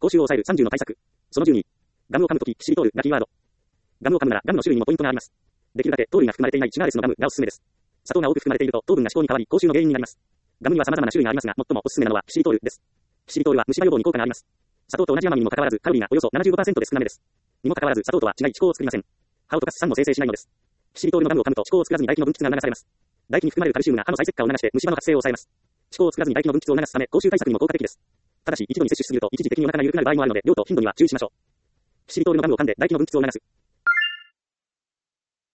口臭を抑える30の対策。その12。ガムを噛むとき、キシリトールがキーワード。ガムを噛むならガムの種類にもポイントがあります。できるだけ糖類が含まれていないシュガーレスのガムがおすすめです。砂糖が多く含まれていると糖分が脂肪に変わり口臭の原因になります。ガムには様々な種類がありますが、最もおすすめなのはキシリトールです。キシリトールは虫歯予防に効果があります。砂糖と同じ甘みにもかかわらずカロリーがおよそ 75% で少なめです。にもかかわらず砂糖とは違い歯垢を作りません。歯を溶かす酸も生成しないのです。キシリトールのガムを噛むと歯垢を作らずに唾液の分泌が促されます。唾液に含まれるカルシウムが歯の再石化を促して虫歯の発生を抑えます。歯垢を作らずに唾液の分泌を促すため口臭対策にも効果的です。ただし一度に摂取しすぎると一時的にお腹が緩くなる場合もあるので量と頻度には注意しましょう。キシリトールのガムを噛んで唾液の分泌を促す。